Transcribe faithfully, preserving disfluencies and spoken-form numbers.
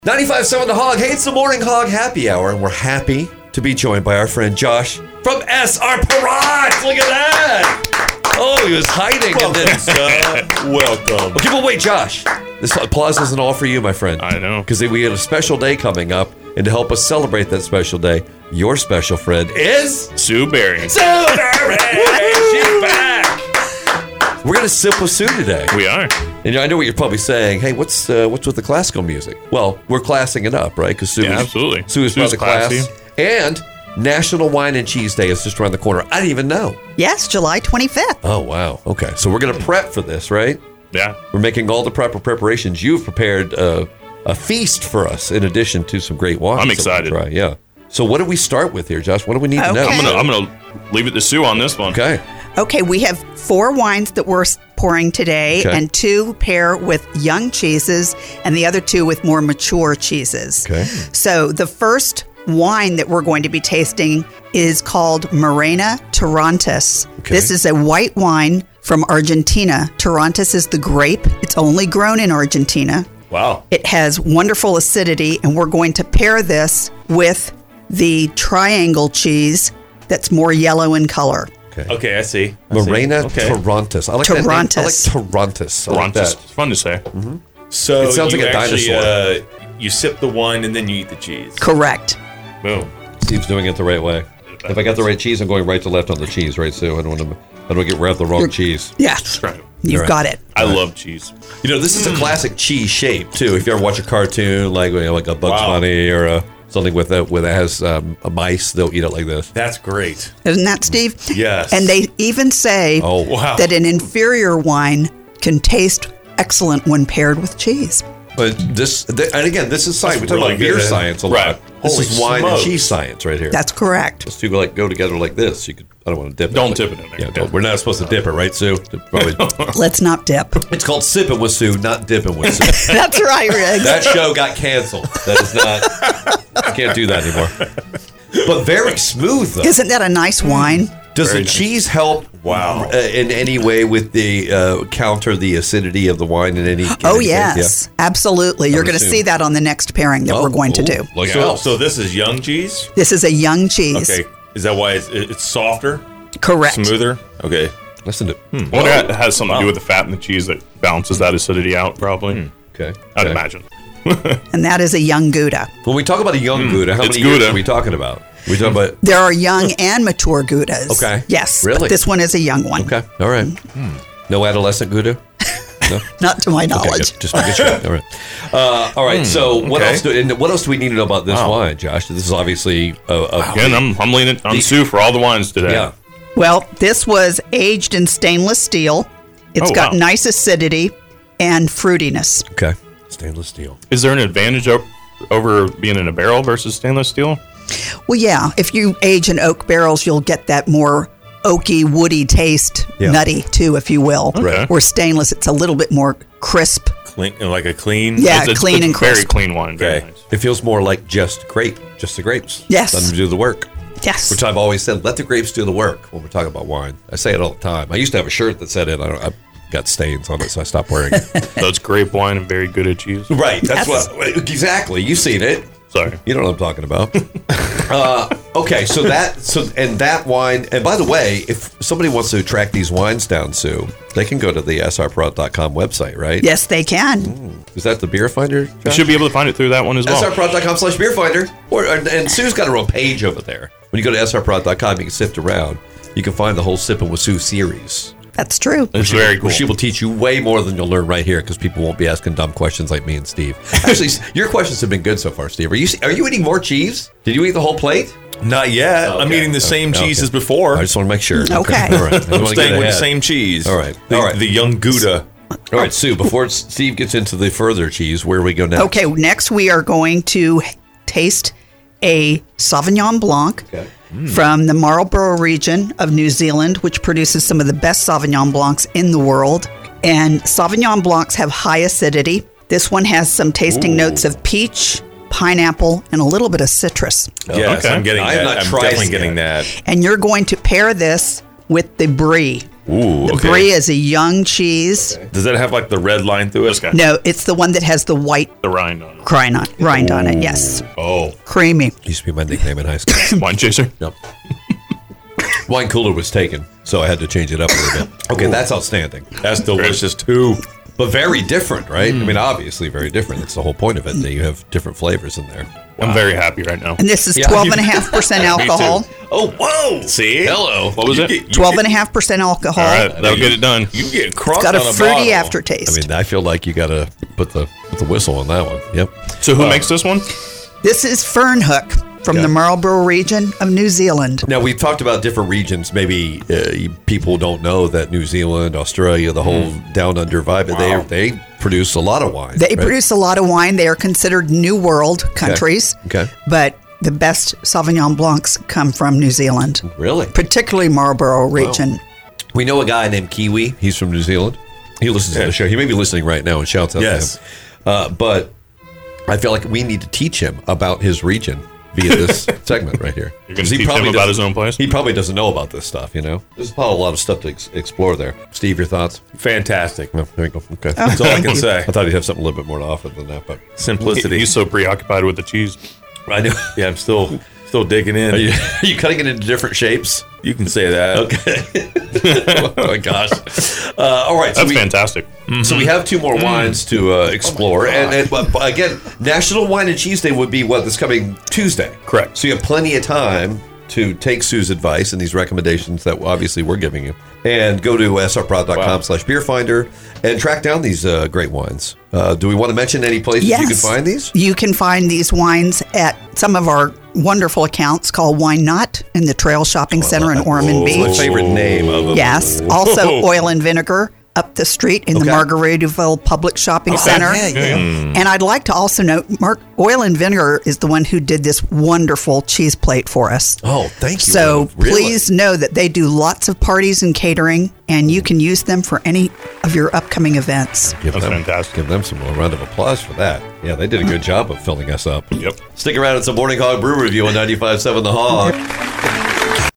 ninety-five point seven The Hog. Hey, it's the Morning Hog Happy Hour, and we're happy to be joined by our friend Josh from S R Parade. Look at that. Oh, he was hiding. Welcome, and then, sir. Welcome. Okay, but wait, Josh. This applause isn't all for you, my friend. I know. Because we have a special day coming up, and to help us celebrate that special day, your special friend is... Sue Berry. Sue Berry! She's back! We're going to sip with Sue today. We are. And I know what you're probably saying. Hey, what's uh, what's with the classical music? Well, we're classing it up, right? Because Sue, Yeah, is, absolutely. Sue is Sue's part of the classy. class. And National Wine and Cheese Day is just around the corner. I didn't even know. Yes, July twenty-fifth. Oh, wow. Okay, so we're going to prep for this, right? Yeah. We're making all the proper preparations. You've prepared uh, a feast for us in addition to some great wines. I'm that we'll excited. try. Yeah. So what do we start with here, Josh? What do we need to know? Okay. I'm gonna I'm gonna leave it to Sue on this one. Okay. Okay, we have four wines that we're pouring today, Okay. and two pair with young cheeses, and the other two with more mature cheeses. Okay. So the first wine that we're going to be tasting is called Morena Torrontés. Okay. This is a white wine from Argentina. Torrontés is the grape. It's only grown in Argentina. Wow. It has wonderful acidity, and we're going to pair this with the triangle cheese that's more yellow in color. Okay. Okay, I see. I see. Morena Okay. Torrontés. I like that name. I like Torrontés. Torrontés. I like Toronto's that. fun to say. So It sounds you like a actually, dinosaur. Uh, you sip the wine and then you eat the cheese. Correct. Boom. Steve's doing it the right way. If I got the right cheese, I'm going right to left on the cheese, right, Sue? I don't want to. I don't get rid of the wrong You're- cheese. Yes. Right. You've Right. got it. I love cheese. You know, this is a classic cheese shape too. If you ever watch a cartoon like you know, like a Bugs Wow. Bunny or a, something with a with that has um, a mice, they'll eat it like this. That's great. Isn't that, Steve? Yes. And they even say Oh, Wow. that an inferior wine can taste excellent when paired with cheese. But this, th- and again, this is science. We That's talk really about beer good. science a Right. lot. This Holy is wine smokes. and cheese science right here. That's correct. Those two like go together like this. You could. I don't want to dip it. Don't but- tip it in there. Yeah, don't, we're not supposed to dip it, right, Sue? Probably- Let's not dip. it's called sipping with Sue, not dipping with Sue. That's right, Riggs. That show got canceled. That is not. You can't do that anymore. But very smooth though. Isn't that a nice wine? Does Very the nice. cheese help? Wow. Uh, in any way with the uh, counter the acidity of the wine in any? in Oh, any case? yes. Absolutely. You're would going to assume. see that on the next pairing that Oh, we're going to ooh, do. Look So, out. so this is young cheese? This is a young cheese. Okay. Is that why it's, it's softer? Correct. Smoother? Okay. Listen to. I wonder if it has something to do with the fat in the cheese that balances that acidity out, probably. Okay. I'd okay. imagine. And that is a young Gouda. When we talk about a young Gouda, how it's many years Gouda. are we talking about? We talking about. There are young and mature Goudas. Okay. Yes. Really? But this one is a young one. Okay. All right. No adolescent Gouda. No. Not to my Okay, knowledge. good. Just making sure. All right. Uh, all right. So what okay. else? Do, and what else do we need to know about this Wow. wine, Josh? This is obviously a, a Again, I'm, I'm leaning on Sue for all the wines today. yeah. Well, this was aged in stainless steel. It's Oh, got wow. nice acidity and fruitiness. Okay. Stainless steel. Is there an advantage o- over being in a barrel versus stainless steel? Well, yeah, if you age in oak barrels, you'll get that more oaky, woody taste, Yeah. nutty too, if you will. Right. Where stainless, it's a little bit more crisp. Clean, like a clean? Yeah, It's a- clean it's and a very crisp. clean wine. Very Okay. nice. It feels more like just grape, just the grapes. Yes. Let them do the work. Yes. Which I've always said, let the grapes do the work when we're talking about wine. I say it all the time. I used to have a shirt that said it. I don't. I got stains on it, so I stopped wearing it. So it's grape wine and very good at cheese. right. That's Yes. what. Exactly. You've seen it. Sorry. You know what I'm talking about. uh, okay, so that so and that wine. And by the way, if somebody wants to track these wines down, Sue, they can go to the S R prod dot com website, right? Yes, they can. Is that the beer finder? You Josh? should be able to find it through that one as well. S R prod dot com slash beer finder. Or and, and Sue's got her own page over there. When you go to S R prod dot com, you can sift around. You can find the whole Sippin' with Sue series. That's true. It's very cool. Where she will teach you way more than you'll learn right here because people won't be asking dumb questions like me and Steve. Actually, your questions have been good so far, Steve. Are you are you eating more cheese? Did you eat the whole plate? Not yet. Oh, I'm okay. eating the same Okay. cheese as before. I just want to make sure. Okay. All right. I don't I'm want to get staying with the ahead. same cheese. All right. The, All right. the young Gouda. All right, Sue, before Steve gets into the further cheese, where do we go next? Okay, next we are going to taste a Sauvignon Blanc Okay. from the Marlborough region of New Zealand, which produces some of the best Sauvignon Blancs in the world. And Sauvignon Blancs have high acidity. This one has some tasting Ooh. notes of peach, pineapple, and a little bit of citrus. Yes, okay. I'm getting I have that. not I'm tried definitely it getting yet. that. And you're going to pair this with the brie. Ooh, The okay. brie is a young cheese. Does that have like the red line through it? Okay. No, it's the one that has the white The rind on it. rind on, rind on it. Yes, Oh, creamy. Used to be my nickname in high school. wine chaser. Yep. Wine cooler was taken, so I had to change it up a little bit. Okay, that's outstanding. That's delicious too. But very different, right? I mean, obviously very different. That's the whole point of it, that you have different flavors in there. I'm very happy right now. And this is Yeah, twelve you- and a half percent Me alcohol. too. Oh, whoa! See? Hello. What was You it? get- you Twelve get- and a half percent alcohol. All right, that'll get it done. You get crunk Got a on a fruity bottle. aftertaste. I mean, I feel like you got to put the put the whistle on that one. Yep. So who makes this one? This is Fernhook from Yeah. the Marlborough region of New Zealand. Now, we've talked about different regions. Maybe uh, you- people don't know that New Zealand, Australia, the whole down under vibe, Wow. they they produce a lot of wine. They right? produce a lot of wine. They are considered New World countries. Okay. But the best Sauvignon Blancs come from New Zealand, Really? particularly Marlborough region. We know a guy named Kiwi. He's from New Zealand. He listens to Yeah. the show. He may be listening right now and shouts out Yes. to him. Uh, but I feel like we need to teach him about his region via this segment right here. You're gonna 'Cause he teach him probably about doesn't- his own place? He probably doesn't know about this stuff, you know? There's probably a lot of stuff to ex- explore there. Steve, your thoughts? Fantastic. No, there you go. Okay. That's all I can say. I thought he'd have something a little bit more to offer than that, but Simplicity. He's so preoccupied with the cheese. I know. yeah, I'm still still digging in. Are you, are you cutting it into different shapes? You can say that. Okay. oh my gosh. Uh, all right. So That's we, fantastic. So we have two more wines to uh, explore, and, and but, but again, National Wine and Cheese Day would be what this coming Tuesday. Correct. So you have plenty of time to take Sue's advice and these recommendations that obviously we're giving you, and go to s r prod dot com Wow. slash beer finder and track down these uh, great wines. Uh, do we want to mention any places Yes. you can find these? You can find these wines at some of our wonderful accounts called Wine Not in the Trail Shopping Center in Ormond It's my Beach. favorite name of them. Yes. Also, Oil and Vinegar up the street in the Okay. Margaritaville Public Shopping Center. Yeah, yeah. And I'd like to also note, Mark, Oil and Vinegar is the one who did this wonderful cheese plate for us. Oh, thank you. So Really? please know that they do lots of parties and catering, and you can use them for any of your upcoming events. Give That's them, fantastic. Give them some more round of applause for that. Yeah, they did a good job of filling us up. Yep. Stick around. It's a Morning Hog Brew Review on ninety-five point seven The Hog.